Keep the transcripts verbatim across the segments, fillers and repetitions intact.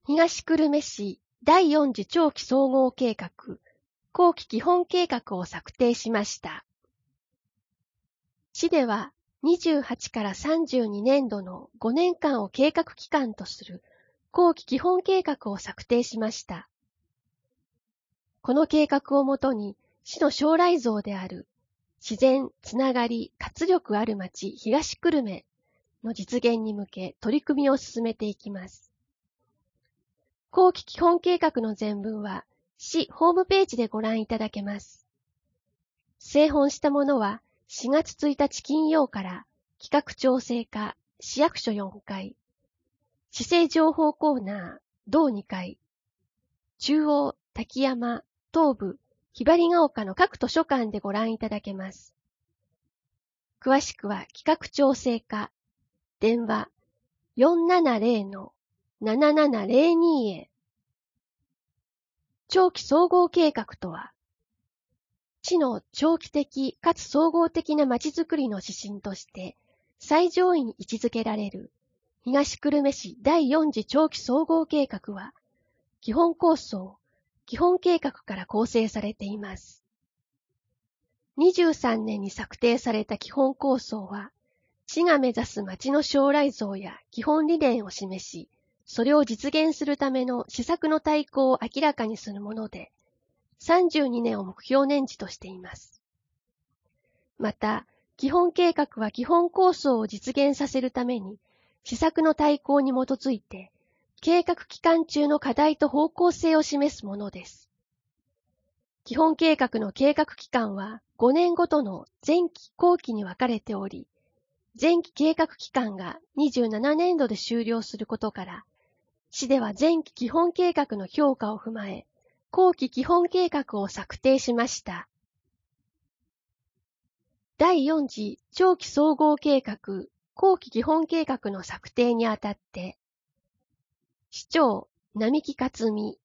東久留米市第四次長期総合計画、後期基本計画を策定しました。市ではにじゅうはちからさんじゅうにねんどのごねんかんを計画期間とする後期基本計画を策定しました。この計画をもとに市の将来像である自然、つながり、活力ある町東久留米の実現に向け取り組みを進めていきます。後期基本計画の全文は市ホームページでご覧いただけます。製本したものはしがつついたち金曜から企画調整課市役所よんかい、市政情報コーナー同にかい、中央、滝山、東部、ひばりが丘の各図書館でご覧いただけます。詳しくは企画調整課、電話 よんななぜろ ななななぜろに へ。長期総合計画とは、市の長期的かつ総合的なまちづくりの指針として最上位に位置づけられる東久留米市第四次長期総合計画は、基本構想、基本計画から構成されています。にじゅうさんねんに策定された基本構想は、市が目指す町の将来像や基本理念を示し、それを実現するための施策の大綱を明らかにするもので、さんじゅうにねんを目標年次としています。また、基本計画は基本構想を実現させるために、施策の大綱に基づいて、計画期間中の課題と方向性を示すものです。基本計画の計画期間はごねんごとの前期後期に分かれており、前期計画期間がにじゅうななねんどで終了することから、市では前期基本計画の評価を踏まえ、後期基本計画を策定しました。第四次長期総合計画、後期基本計画の策定にあたって、市長、並木克美、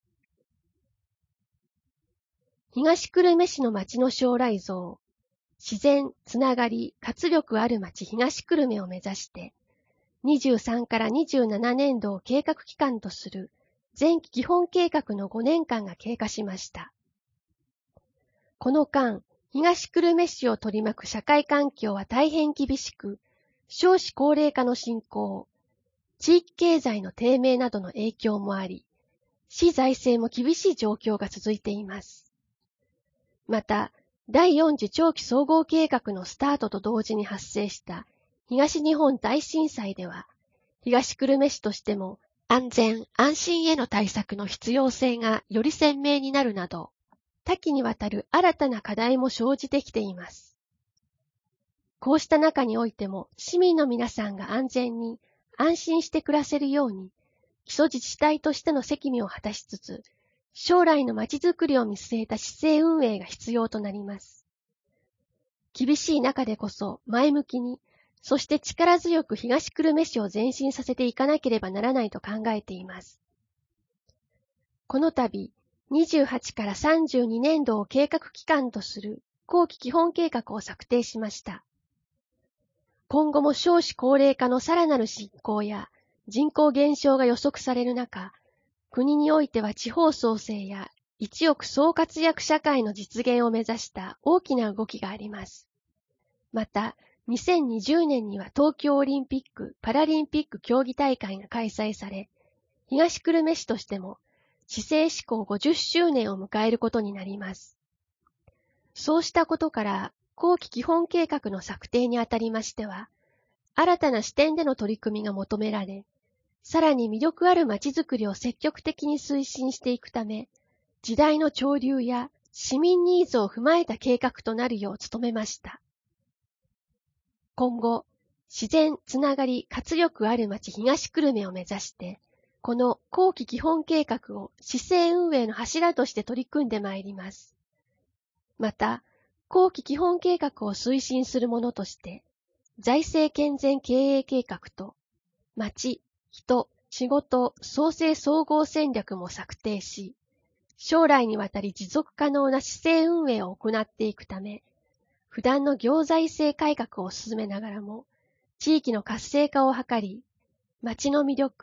東久留米市の町の将来像、自然、つながり、活力ある町東久留米を目指して、にじゅうさんからにじゅうななねんどを計画期間とする前期基本計画のごねんかんが経過しました。この間、東久留米市を取り巻く社会環境は大変厳しく、少子高齢化の進行、地域経済の低迷などの影響もあり、市財政も厳しい状況が続いています。また、第四次長期総合計画のスタートと同時に発生した東日本大震災では、東久留米市としても安全・安心への対策の必要性がより鮮明になるなど、多岐にわたる新たな課題も生じてきています。こうした中においても、市民の皆さんが安全に安心して暮らせるように、基礎自治体としての責務を果たしつつ、将来のまちづくりを見据えた市政運営が必要となります。厳しい中でこそ前向きに、そして力強く東久留米市を前進させていかなければならないと考えています。この度、にじゅうはちからさんじゅうにねんどを計画期間とする後期基本計画を策定しました。今後も少子高齢化のさらなる進行や人口減少が予測される中、国においては地方創生や一億総活躍社会の実現を目指した大きな動きがあります。また、にせんにじゅうねんには東京オリンピック・パラリンピック競技大会が開催され、東久留米市としても市政施行ごじゅっしゅうねんを迎えることになります。そうしたことから、後期基本計画の策定にあたりましては、新たな視点での取り組みが求められ、さらに魅力あるまちづくりを積極的に推進していくため、時代の潮流や市民ニーズを踏まえた計画となるよう努めました。今後、自然、つながり、活力ある町東久留米を目指して、この後期基本計画を市政運営の柱として取り組んでまいります。また、後期基本計画を推進するものとして、財政健全経営計画と、町、人、仕事、創生総合戦略も策定し、将来にわたり持続可能な市政運営を行っていくため、不断の行財政改革を進めながらも、地域の活性化を図り、町の魅力、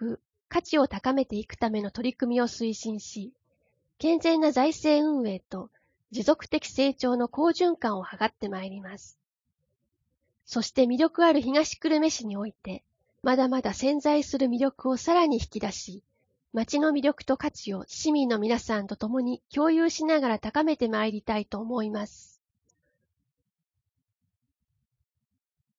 価値を高めていくための取り組みを推進し、健全な財政運営と持続的成長の好循環を図ってまいります。そして魅力ある東久留米市において、まだまだ潜在する魅力をさらに引き出し、町の魅力と価値を市民の皆さんと共に共有しながら高めてまいりたいと思います。